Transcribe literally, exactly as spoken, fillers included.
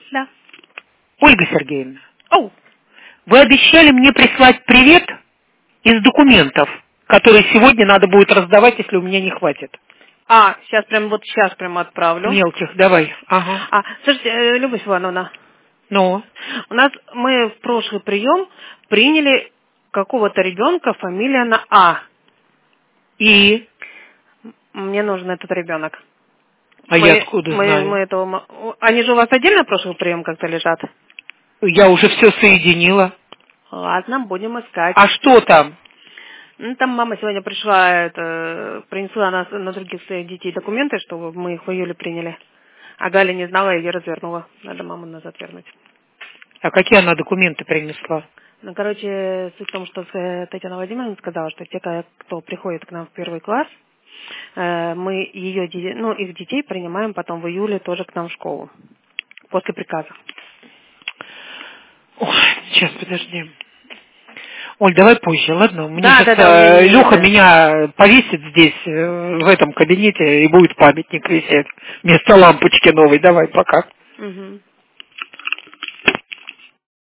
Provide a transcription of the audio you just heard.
Да. Ольга Сергеевна, Оу. вы обещали мне прислать привет из документов, которые сегодня надо будет раздавать, если у меня не хватит. А, сейчас прям, вот сейчас прям отправлю. Мелких, давай. Ага. А, слушайте, э, Любовь Ивановна, Ну? у нас, мы в прошлый прием приняли какого-то ребенка, фамилия на А. И? Мне нужен этот ребенок. А Мы, я откуда мы, знаю? мы этого... м- Они же у вас отдельно в прошлый прием как-то лежат? Я уже все соединила. Ладно, будем искать. А что там? Ну, там мама сегодня пришла, это, принесла на, на других своих детей документы, чтобы мы их в июле приняли. А Галя не знала, и ее развернула. Надо маму назад вернуть. А какие она документы принесла? Ну, короче, суть в том, что э, Татьяна Владимировна сказала, что те, кто приходит к нам в первый класс, э, мы ее, де- ну, их детей принимаем потом в июле тоже к нам в школу. После приказа. Ой, сейчас, подожди. Оль, давай позже, ладно? Мне Да, сейчас да, да, у меня не Леха это. меня повесит здесь, э, в этом кабинете, и будет памятник висеть. Вместо лампочки новой. Давай, пока. Угу.